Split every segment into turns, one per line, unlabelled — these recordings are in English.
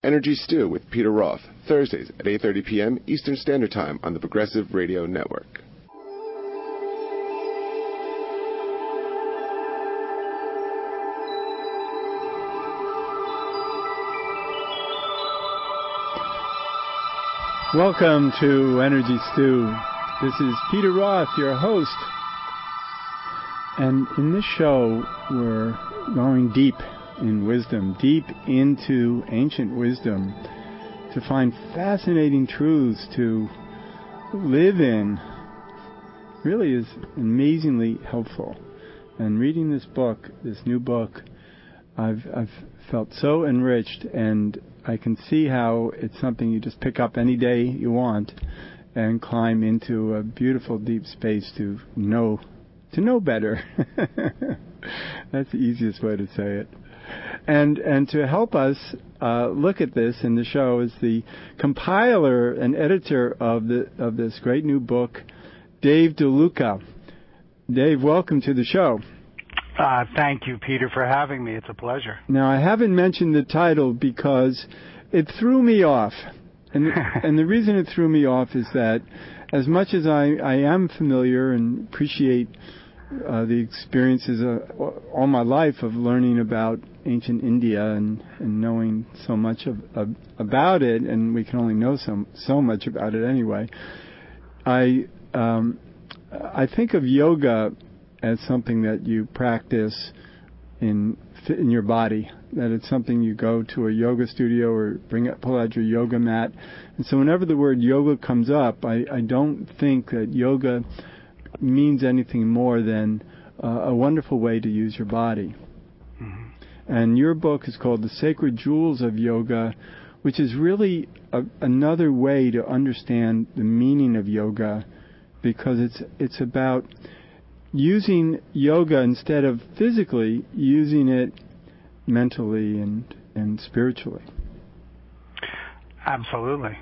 Energy Stew with Peter Roth, Thursdays at 8:30 p.m. Eastern Standard Time on the Progressive Radio Network.
Welcome to Energy Stew. This is Peter Roth, your host. And in this show, we're going deep in wisdom, deep into ancient wisdom, to find fascinating truths to live in. Really is amazingly helpful. And reading this book, this new book, I've felt so enriched, and I can see how it's something you just pick up any day you want and climb into a beautiful deep space to know better. That's the easiest way to say it. And to help us look at this in the show is the compiler and editor of this great new book, Dave DeLuca. Dave, welcome to the show.
Thank you, Peter, for having me. It's a pleasure.
Now, I haven't mentioned the title because it threw me off. And the reason it threw me off is that as much as I am familiar and appreciate the experiences all my life of learning about ancient India and knowing so much about it, and we can only know so much about it anyway, I think of yoga as something that you practice in your body, that it's something you go to a yoga studio or pull out your yoga mat. And so whenever the word yoga comes up, I don't think that yoga means anything more than a wonderful way to use your body. Mm-hmm. And your book is called The Sacred Jewels of Yoga, which is really another way to understand the meaning of yoga, because it's about using yoga instead of physically, using it mentally and spiritually.
Absolutely.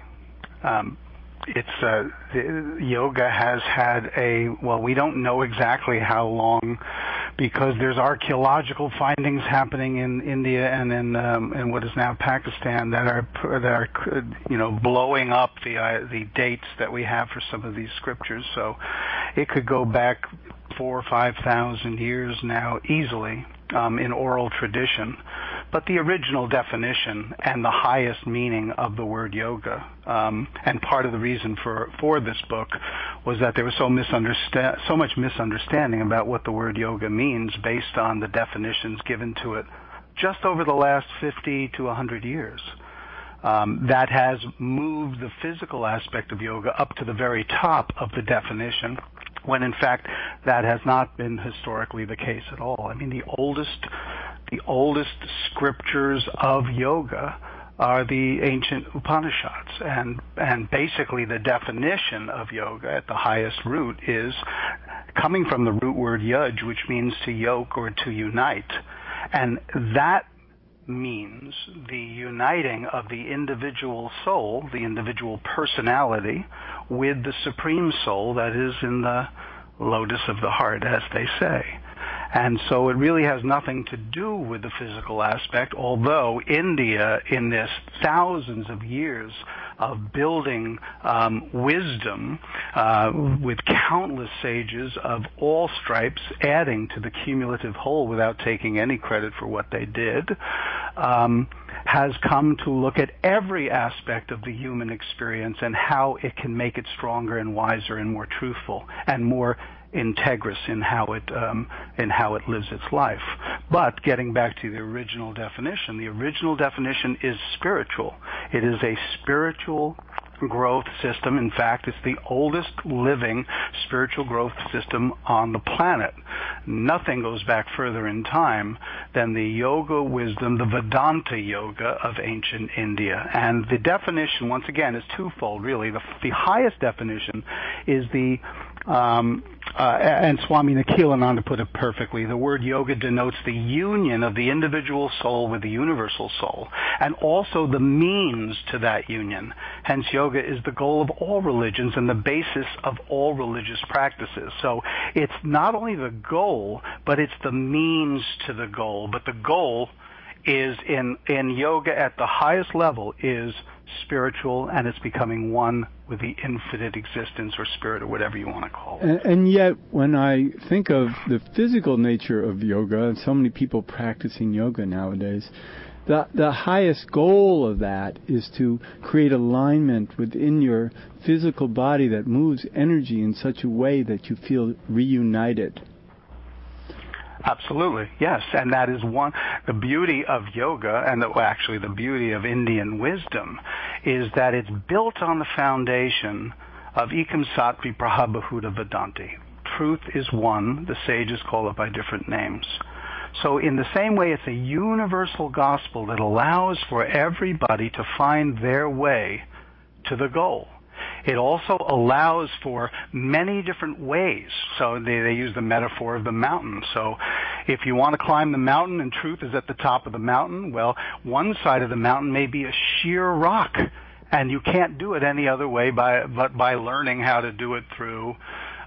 Yoga has had we don't know exactly how long, because there's archaeological findings happening in India and in what is now Pakistan that are blowing up the dates that we have for some of these scriptures. So it could go back 4,000 or 5,000 years now easily in oral tradition. But the original definition and the highest meaning of the word yoga, and part of the reason for this book was that there was so much misunderstanding about what the word yoga means based on the definitions given to it just over the last 50 to 100 years. That has moved the physical aspect of yoga up to the very top of the definition, when in fact that has not been historically the case at all. I mean, the oldest scriptures of yoga are the ancient Upanishads, and basically the definition of yoga at the highest root is coming from the root word yuj, which means to yoke or to unite, and that means the uniting of the individual soul, the individual personality, with the supreme soul that is in the lotus of the heart, as they say. And so it really has nothing to do with the physical aspect, although India, in this thousands of years of building wisdom with countless sages of all stripes adding to the cumulative whole without taking any credit for what they did, has come to look at every aspect of the human experience and how it can make it stronger and wiser and more truthful and more integrous in how it lives its life. But getting back to the original definition is spiritual. It is a spiritual growth system. In fact, it's the oldest living spiritual growth system on the planet. Nothing goes back further in time than the yoga wisdom, the Vedanta yoga of ancient India. And the definition, once again, is twofold, really. The highest definition is the and Swami Nikhilananda put it perfectly. The word yoga denotes the union of the individual soul with the universal soul, and also the means to that union. Hence, yoga is the goal of all religions and the basis of all religious practices. So it's not only the goal, but it's the means to the goal. But the goal is in yoga at the highest level is spiritual, and it's becoming one with the infinite existence or spirit or whatever you want to call it.
And yet, when I think of the physical nature of yoga, and so many people practicing yoga nowadays, the highest goal of that is to create alignment within your physical body that moves energy in such a way that you feel reunited.
Absolutely, yes, and that is the beauty of yoga, and actually the beauty of Indian wisdom, is that it's built on the foundation of Ekam Sattvi Prahabahuta Vedanti. Truth is one, the sages call it by different names. So in the same way, it's a universal gospel that allows for everybody to find their way to the goal. It also allows for many different ways. So they use the metaphor of the mountain. So if you want to climb the mountain and truth is at the top of the mountain, well, one side of the mountain may be a sheer rock, and you can't do it any other way but by learning how to do it through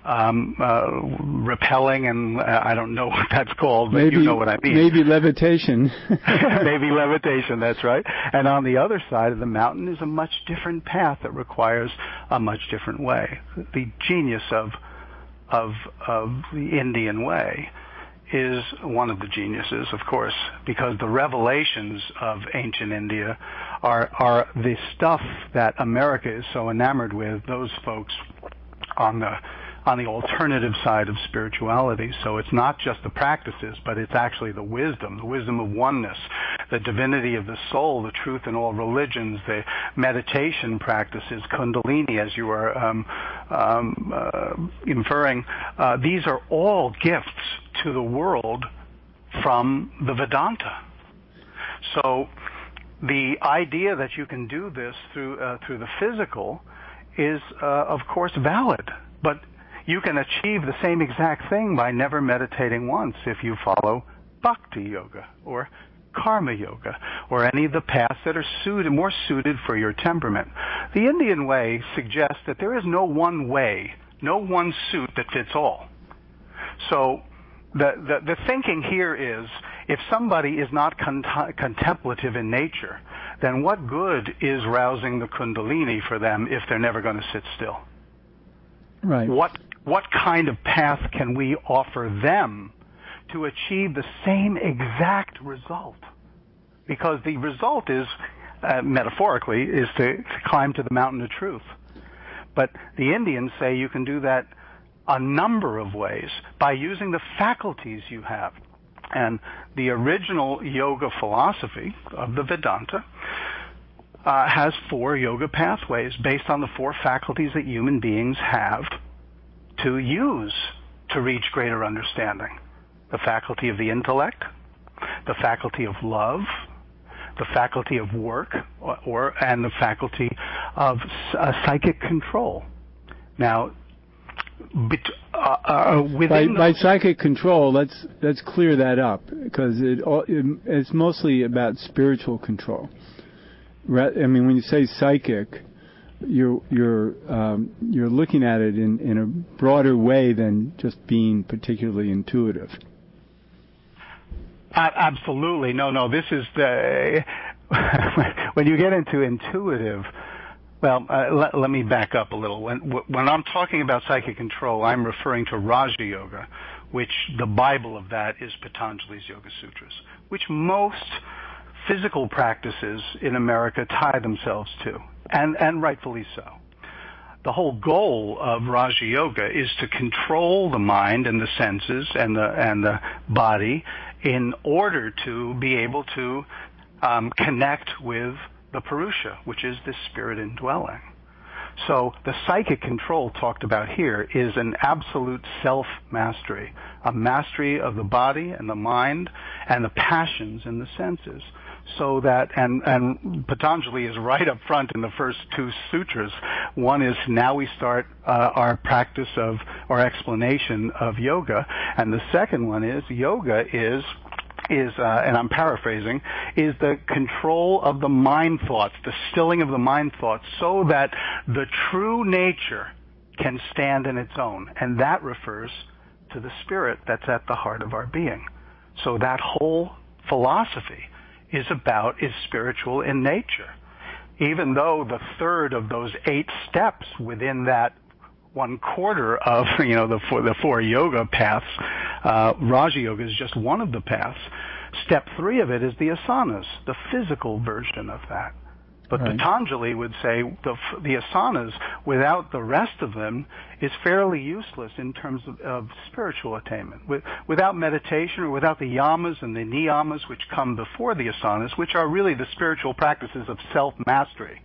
rappelling, and I don't know what that's called, but you know what I mean.
Maybe levitation.
Maybe levitation, that's right. And on the other side of the mountain is a much different path that requires a much different way. The genius of the Indian way is one of the geniuses, of course, because the revelations of ancient India are the stuff that America is so enamored with, those folks on the alternative side of spirituality. So it's not just the practices, but it's actually the wisdom of oneness, the divinity of the soul, the truth in all religions, the meditation practices, Kundalini, as you are inferring. These are all gifts to the world from the Vedanta. So the idea that you can do this through the physical is, of course, valid, but you can achieve the same exact thing by never meditating once if you follow bhakti yoga or karma yoga or any of the paths that are more suited for your temperament. The Indian way suggests that there is no one way, no one suit that fits all. So the thinking here is, if somebody is not contemplative in nature, then what good is rousing the Kundalini for them if they're never going to sit still?
Right.
What kind of path can we offer them to achieve the same exact result? Because the result is, metaphorically, is to climb to the mountain of truth. But the Indians say you can do that a number of ways by using the faculties you have. And the original yoga philosophy of the Vedanta has 4 yoga pathways based on the 4 faculties that human beings have to use to reach greater understanding. The faculty of the intellect, the faculty of love, the faculty of work, and the faculty of psychic control. Now,
by psychic control, let's clear that up, because it's mostly about spiritual control. I mean, when you say psychic, you're looking at it in a broader way than just being particularly intuitive.
Absolutely. No, this is when you get into intuitive. Well, let me back up a little. When I'm talking about psychic control, I'm referring to Raja Yoga, which the Bible of that is Patanjali's Yoga Sutras, which most physical practices in America tie themselves to, and rightfully so. The whole goal of Raja Yoga is to control the mind and the senses and the body in order to be able to connect with the Purusha, which is the spirit indwelling. So the psychic control talked about here is an absolute self-mastery, a mastery of the body and the mind and the passions and the senses. So that, and Patanjali is right up front in the first 2 sutras. One is, now we start our practice of, or explanation of yoga. And the second one is, yoga is, and I'm paraphrasing, is the control of the mind thoughts, the stilling of the mind thoughts, so that the true nature can stand in its own. And that refers to the spirit that's at the heart of our being. So that whole philosophy is spiritual in nature. Even though the third of those 8 steps within that 1/4 of the 4 yoga paths, Raja Yoga is just one of the paths. Step 3 of it is the asanas, the physical version of that. But right. Patanjali would say the asanas, without the rest of them, is fairly useless in terms of spiritual attainment. Without meditation, or without the yamas and the niyamas which come before the asanas, which are really the spiritual practices of self-mastery.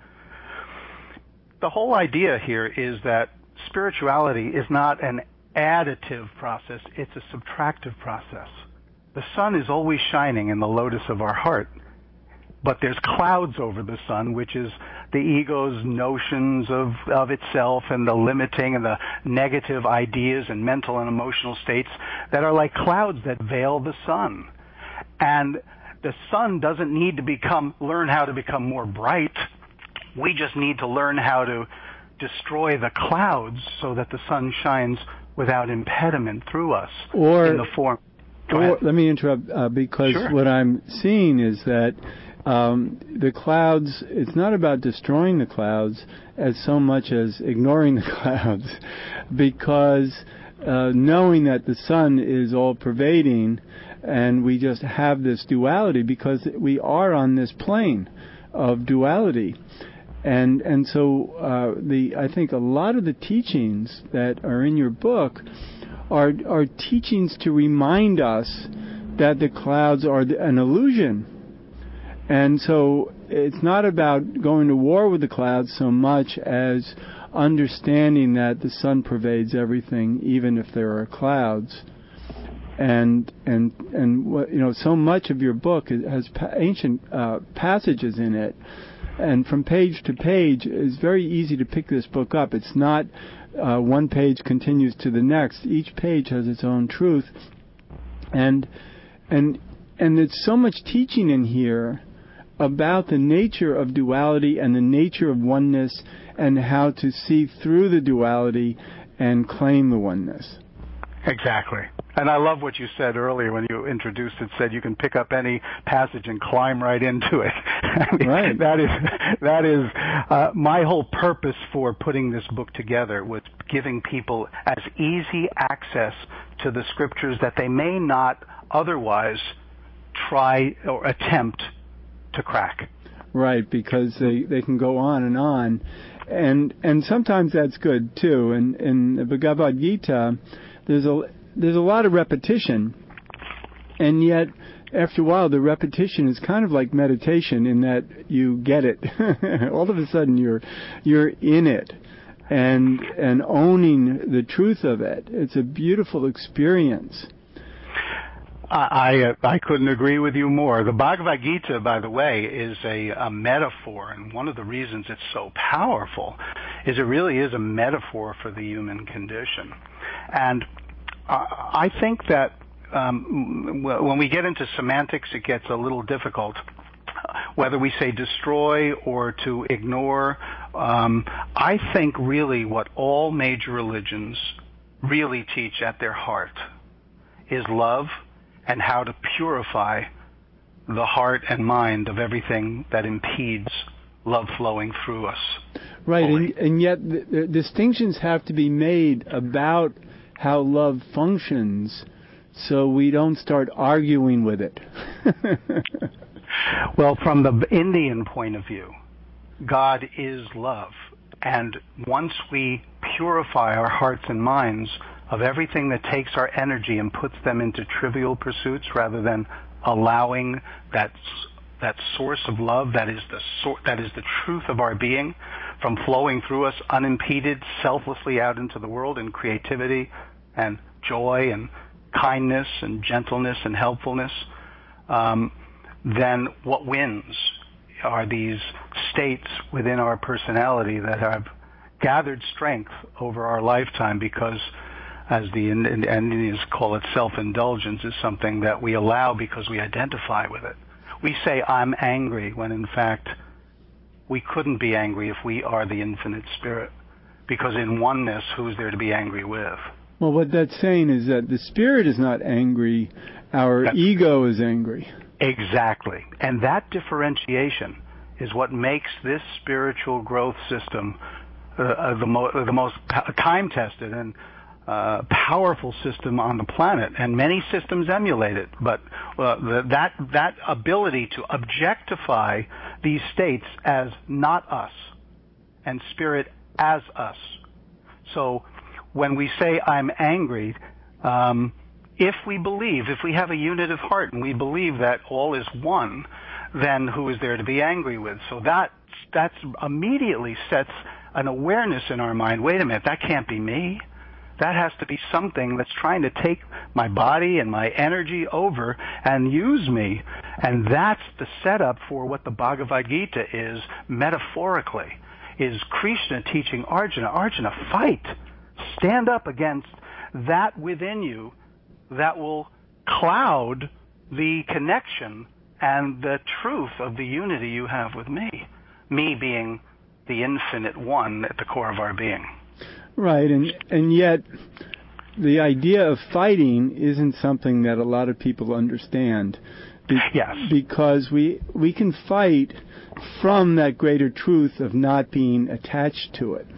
The whole idea here is that spirituality is not an additive process, it's a subtractive process. The sun is always shining in the lotus of our heart. But there's clouds over the sun, which is the ego's notions of itself and the limiting and the negative ideas and mental and emotional states that are like clouds that veil the sun. And the sun doesn't need to learn how to become more bright. We just need to learn how to destroy the clouds so that the sun shines without impediment through us in the form.
Let me interrupt because sure. What I'm seeing is that the clouds, it's not about destroying the clouds as so much as ignoring the clouds, because knowing that the sun is all pervading and we just have this duality because we are on this plane of duality. And so I think a lot of the teachings that are in your book are teachings to remind us that the clouds are an illusion. And so it's not about going to war with the clouds so much as understanding that the sun pervades everything, even if there are clouds. And so much of your book has ancient passages in it, and from page to page it's very easy to pick this book up. It's not one page continues to the next. Each page has its own truth, and there's so much teaching in here about the nature of duality and the nature of oneness and how to see through the duality and claim the oneness.
Exactly. And I love what you said earlier when you introduced it, said you can pick up any passage and climb right into it. I mean,
right.
That is my whole purpose for putting this book together, was giving people as easy access to the scriptures that they may not otherwise try or attempt to crack.
Right, because they can go on, and sometimes that's good too. And in the Bhagavad Gita, there's a lot of repetition, and yet after a while the repetition is kind of like meditation in that you get it. All of a sudden you're in it and owning the truth of it. It's a beautiful experience.
I couldn't agree with you more. The Bhagavad Gita, by the way, is a metaphor, and one of the reasons it's so powerful is it really is a metaphor for the human condition. And I think that when we get into semantics, it gets a little difficult. Whether we say destroy or to ignore, I think really what all major religions really teach at their heart is love and how to purify the heart and mind of everything that impedes love flowing through us.
Right, and yet the distinctions have to be made about how love functions so we don't start arguing with it.
Well, from the Indian point of view, God is love. And once we purify our hearts and minds of everything that takes our energy and puts them into trivial pursuits rather than allowing that source of love that is the truth of our being from flowing through us unimpeded, selflessly out into the world in creativity and joy and kindness and gentleness and helpfulness, then what wins are these states within our personality that have gathered strength over our lifetime because, as the Indians call it, self-indulgence is something that we allow because we identify with it. We say, I'm angry, when in fact we couldn't be angry if we are the infinite spirit, because in oneness, who's there to be angry with?
Well, what that's saying is that the spirit is not angry, our ego is angry.
Exactly. And that differentiation is what makes this spiritual growth system the most time-tested and powerful system on the planet. And many systems emulate it. But that ability to objectify these states as not us and spirit as us. So when we say I'm angry, if we have a unit of heart and we believe that all is one, then who is there to be angry with? So that's immediately sets an awareness in our mind. Wait a minute, that can't be me. That has to be something that's trying to take my body and my energy over and use me. And that's the setup for what the Bhagavad Gita is metaphorically, is Krishna teaching Arjuna, fight. Stand up against that within you that will cloud the connection and the truth of the unity you have with me being the infinite one at the core of our being.
Right, and yet the idea of fighting isn't something that a lot of people understand.
Yes.
Because we can fight from that greater truth of not being attached to it.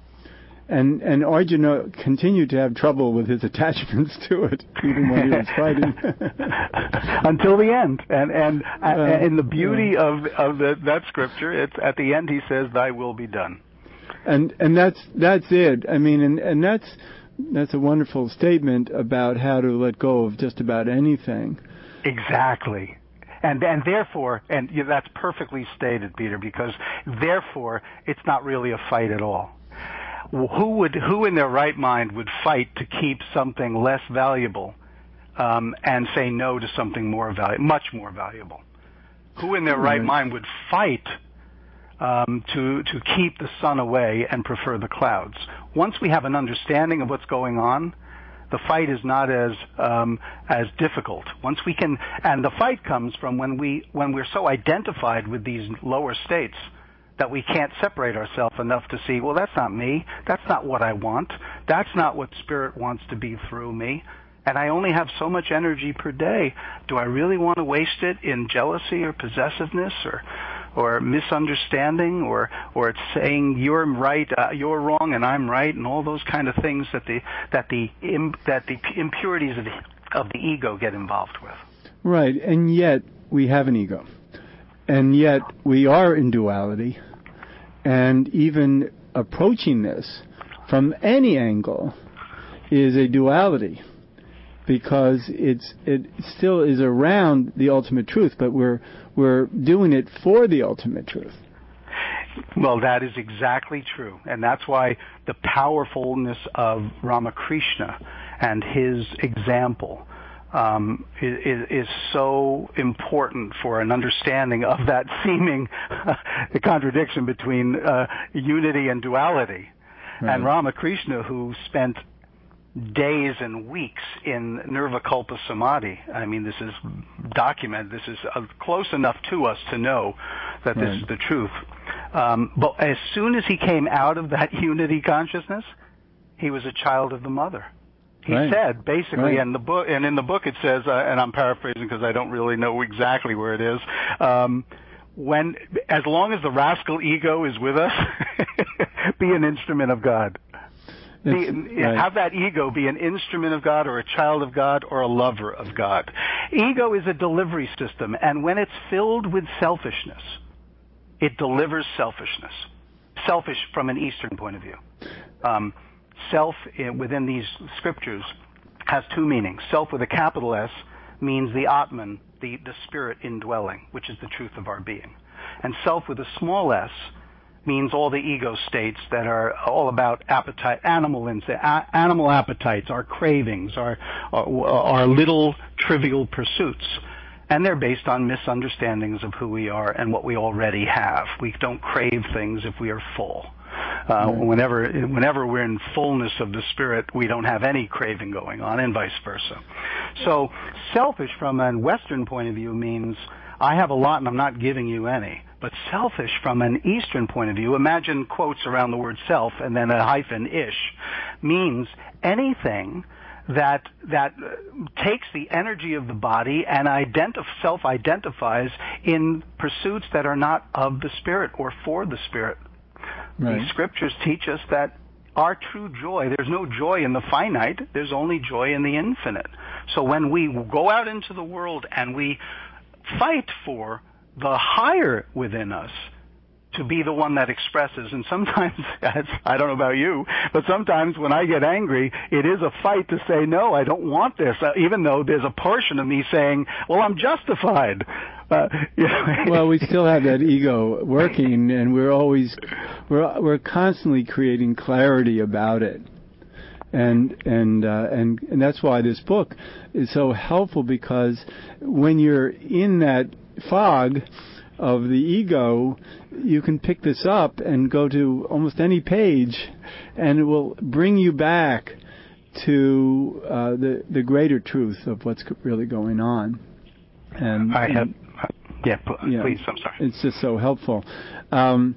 And Arjuna continued to have trouble with his attachments to it, even when he was fighting.
Until the end. And the beauty of that scripture, it's at the end he says, "Thy will be done."
And that's it. I mean, and that's a wonderful statement about how to let go of just about anything.
Exactly. And therefore, and that's perfectly stated, Peter, because therefore it's not really a fight at all. Who in their right mind would fight to keep something less valuable and say no to something much more valuable? Who in their right mind would fight to keep the sun away and prefer the clouds? Once we have an understanding of what's going on, the fight is not as difficult. Once we can, and the fight comes from when we're so identified with these lower states that we can't separate ourselves enough to see, well, that's not me. That's not what I want. That's not what Spirit wants to be through me. And I only have so much energy per day. Do I really want to waste it in jealousy or possessiveness or misunderstanding or it's saying you're right, you're wrong, and I'm right, and all those kind of things that the impurities of the ego get involved with.
Right, and yet we have an ego. And yet we are in duality, and even approaching this from any angle is a duality, because it still is around the ultimate truth, but we're doing it for the ultimate truth.
Well, that is exactly true, and that's why the powerfulness of Ramakrishna and his example is so important for an understanding of that seeming contradiction between unity and duality. Right. And Ramakrishna, who spent days and weeks in Nirvikalpa Samadhi, I mean, this is documented, this is close enough to us to know that this is the truth. But as soon as he came out of that unity consciousness, he was a child of the mother. He said, basically, and in the book it says, and I'm paraphrasing because I don't really know exactly where it is, as long as the rascal ego is with us, be an instrument of God. Have that ego be an instrument of God or a child of God or a lover of God. Ego is a delivery system, and when it's filled with selfishness, it delivers selfishness. Selfish from an Eastern point of view. Self within these scriptures has two meanings. Self with a capital S means the Atman, the spirit indwelling, which is the truth of our being. And self with a small s means all the ego states that are all about appetite, animal appetites, our cravings, our little trivial pursuits. And they're based on misunderstandings of who we are and what we already have. We don't crave things if we are full. Whenever we're in fullness of the Spirit, we don't have any craving going on, and vice versa. So selfish from a Western point of view means I have a lot and I'm not giving you any. But selfish from an Eastern point of view, imagine quotes around the word self and then a hyphen ish, means anything that takes the energy of the body and self-identifies in pursuits that are not of the Spirit or for the Spirit.
Right.
The Scriptures teach us that our true joy, there's no joy in the finite, there's only joy in the infinite. So when we go out into the world and we fight for the higher within us, to be the one that expresses. And sometimes, I don't know about you, but sometimes when I get angry, it is a fight to say, no, I don't want this, even though there's a portion of me saying, well, I'm justified.
Well, we still have that ego working, and we're constantly creating clarity about it. And that's why this book is so helpful, because when you're in that fog of the ego, you can pick this up and go to almost any page, and it will bring you back to the greater truth of what's really going on. And
please, I'm sorry.
It's just so helpful. One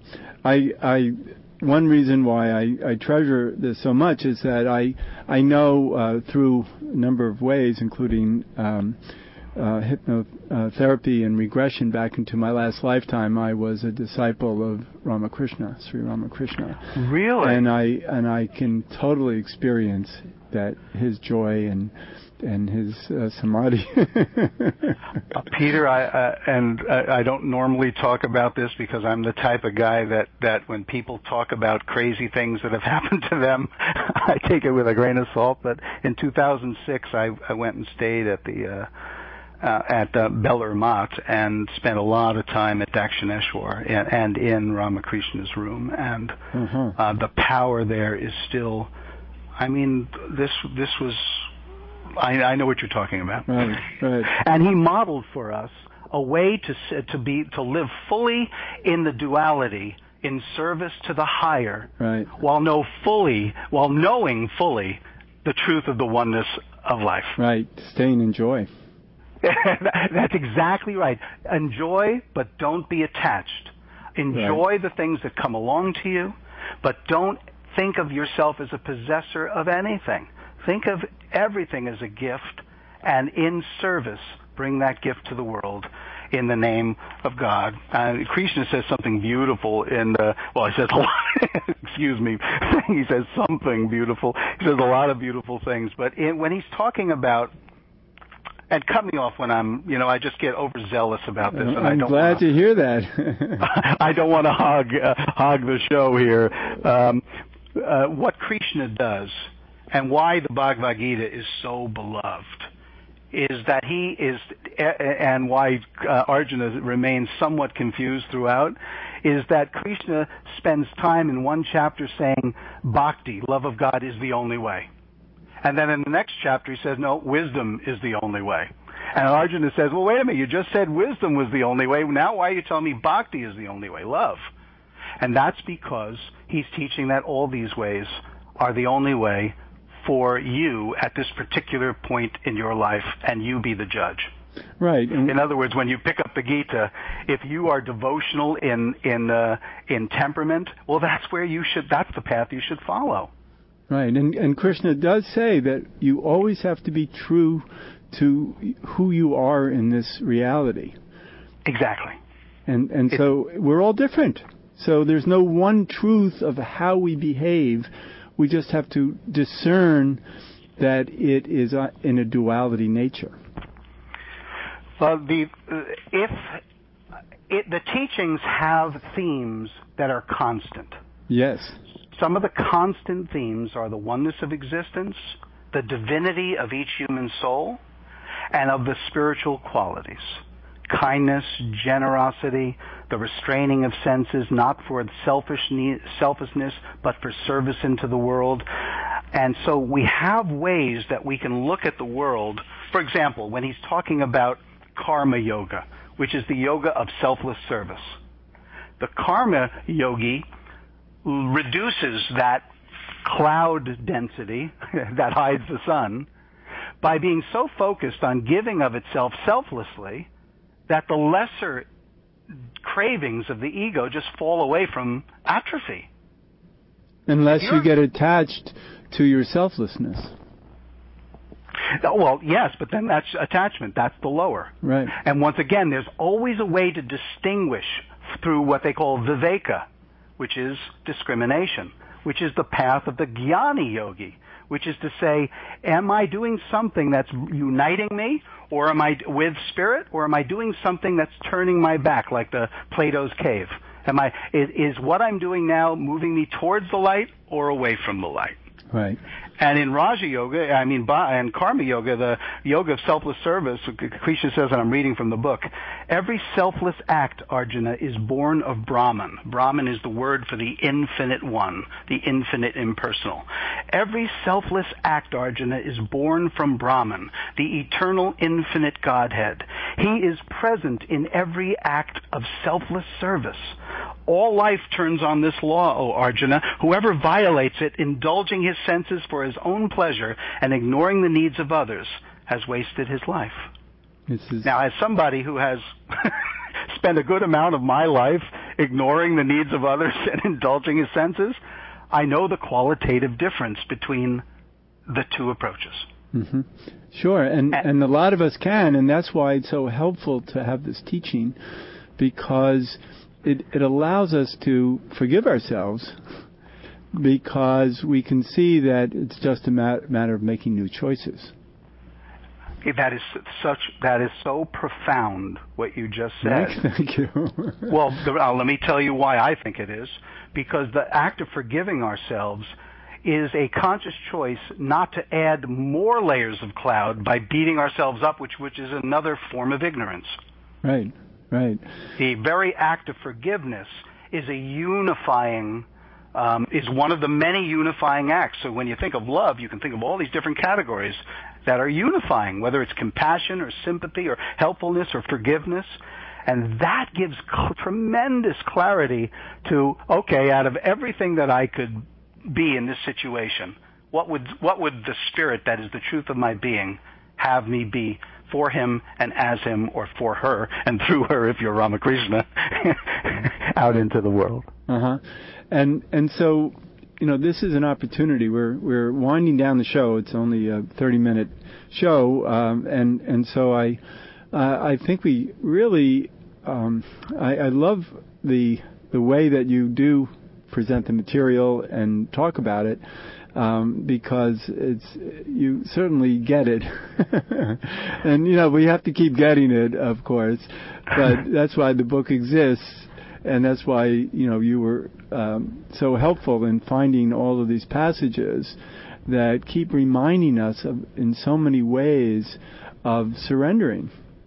reason why I treasure this so much is that I know through a number of ways, including hypnotherapy and regression back into my last lifetime, I was a disciple of Ramakrishna, Sri Ramakrishna.
Really?
And I can totally experience that, his joy and his samadhi.
Peter, I don't normally talk about this because I'm the type of guy that when people talk about crazy things that have happened to them, I take it with a grain of salt. But in 2006, I went and stayed at the Beller Mat and spent a lot of time at Dakshineshwar and in Ramakrishna's room, and the power there is still. I mean, this was. I know what you're talking about.
Right.
And he modeled for us a way to live fully in the duality, in service to the higher,
right,
while knowing fully the truth of the oneness of life.
Right. Staying in joy.
That's exactly right. Enjoy, but don't be attached. Enjoy the things that come along to you, but don't think of yourself as a possessor of anything. Think of everything as a gift, and in service, bring that gift to the world in the name of God. Krishna says something beautiful he says a lot, excuse me, he says something beautiful. He says a lot of beautiful things, but when he's talking about, and cut me off when I just get overzealous about this. And
I'm glad to hear that.
I don't want to hog the show here. What Krishna does, and why the Bhagavad Gita is so beloved, is that he is, and why Arjuna remains somewhat confused throughout, is that Krishna spends time in one chapter saying, Bhakti, love of God, is the only way. And then in the next chapter he says, no, wisdom is the only way. And Arjuna says, well, wait a minute, you just said wisdom was the only way. Now why are you telling me Bhakti is the only way, love? And that's because he's teaching that all these ways are the only way for you at this particular point in your life, and you be the judge.
Right.
In other words, when you pick up the Gita, if you are devotional in temperament, well, that's the path you should follow.
Right, and Krishna does say that you always have to be true to who you are in this reality.
Exactly.
And so we're all different. So there's no one truth of how we behave. We just have to discern that it is in a duality nature.
Well, the teachings have themes that are constant.
Yes.
Some of the constant themes are the oneness of existence, the divinity of each human soul, and of the spiritual qualities. Kindness, generosity, the restraining of senses, not for selfishness, but for service into the world. And so we have ways that we can look at the world. For example, when he's talking about karma yoga, which is the yoga of selfless service, the karma yogi reduces that cloud density that hides the sun by being so focused on giving of itself selflessly that the lesser cravings of the ego just fall away from atrophy.
Unless you get attached to your selflessness.
Well, yes, but then that's attachment. That's the lower.
Right.
And once again, there's always a way to distinguish through what they call viveka, which is discrimination, which is the path of the jnani yogi, which is to say, am I doing something that's uniting me, or am I with spirit, or am I doing something that's turning my back, like the Plato's cave? Is what I'm doing now moving me towards the light or away from the light?
Right.
And in Raja Yoga, and Karma Yoga, the yoga of selfless service, Krishna says, and I'm reading from the book, every selfless act, Arjuna, is born of Brahman. Brahman is the word for the infinite one, the infinite impersonal. Every selfless act, Arjuna, is born from Brahman, the eternal infinite Godhead. He is present in every act of selfless service. All life turns on this law, O Arjuna. Whoever violates it, indulging his senses for his own pleasure and ignoring the needs of others, has wasted his life. Now, as somebody who has spent a good amount of my life ignoring the needs of others and indulging his senses, I know the qualitative difference between the two approaches.
Mm-hmm. Sure, and a lot of us can, and that's why it's so helpful to have this teaching, because it allows us to forgive ourselves, because we can see that it's just a matter of making new choices.
That is so profound, what you just said.
Thank you.
Well, let me tell you why I think it is. Because the act of forgiving ourselves is a conscious choice not to add more layers of cloud by beating ourselves up, which is another form of ignorance.
Right. Right.
The very act of forgiveness is a unifying, is one of the many unifying acts. So when you think of love, you can think of all these different categories that are unifying, whether it's compassion or sympathy or helpfulness or forgiveness. And that gives tremendous clarity to, okay, out of everything that I could be in this situation, what would the spirit that is the truth of my being have me be for him and as him, or for her and through her if you're Ramakrishna, out into the world.
Uh-huh. And so, this is an opportunity. We're winding down the show. It's only a 30-minute show, and so I think we really I love the way that you do present the material and talk about it. Because you certainly get it. And, we have to keep getting it, of course, but that's why the book exists, and that's why, you were so helpful in finding all of these passages that keep reminding us of, in so many ways, of surrendering.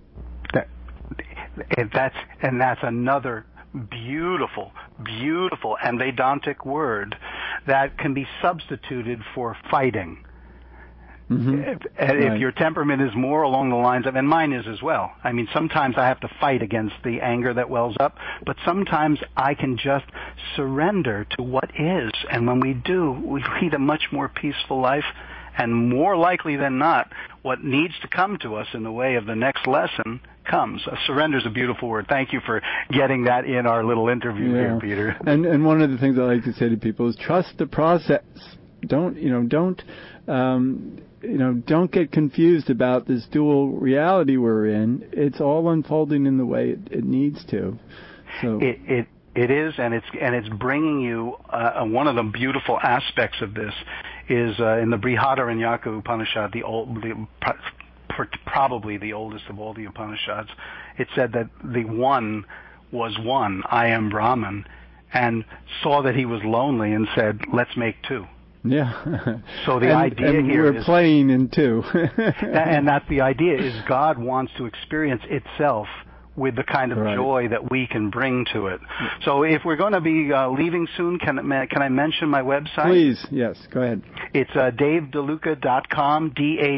That's another beautiful and Vedantic word that can be substituted for fighting.
Mm-hmm.
If your temperament is more along the lines of, and mine is as well. I mean, sometimes I have to fight against the anger that wells up, but sometimes I can just surrender to what is. And when we do, we lead a much more peaceful life. And more likely than not, what needs to come to us in the way of the next lesson comes. Surrender is a beautiful word. Thank you for getting that in our little interview here, Peter.
And one of the things I like to say to people is trust the process. Don't get confused about this dual reality we're in. It's all unfolding in the way it needs to. So
it is, and it's bringing you one of the beautiful aspects of this is in the Brihadaranyaka Upanishad, probably the oldest of all the Upanishads. It said that the one was one, I am Brahman, and saw that he was lonely and said, let's make two.
Yeah.
So the idea here
we're playing in two.
And that's the idea, is God wants to experience itself with the kind of joy that we can bring to it. So if we're going to be leaving soon, can I mention my website?
Please, yes, go ahead.
It's davedeluca.com,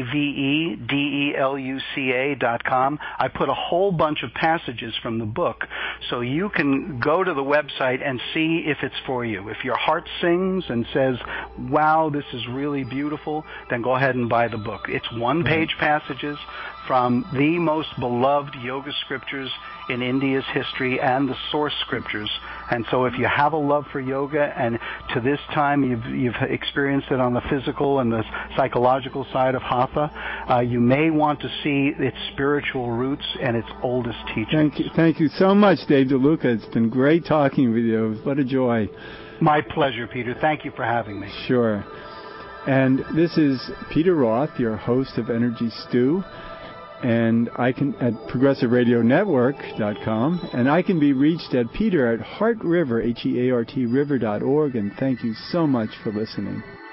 DAVEDELUCA.com. I put a whole bunch of passages from the book, so you can go to the website and see if it's for you. If your heart sings and says, wow, this is really beautiful, then go ahead and buy the book. It's one-page passages from the most beloved yoga scriptures scriptures, in India's history, and the source scriptures. And so if you have a love for yoga, and to this time you've experienced it on the physical and the psychological side of Hatha, you may want to see its spiritual roots and its oldest teachings.
Thank you so much, Dave DeLuca. It's been great talking with you. What a joy.
My pleasure, Peter. Thank you for having me.
Sure. And this is Peter Roth, your host of Energy Stew. And I can at progressiveradionetwork.com, and I can be reached at Peter at Heart River, HEART River.org. And thank you so much for listening.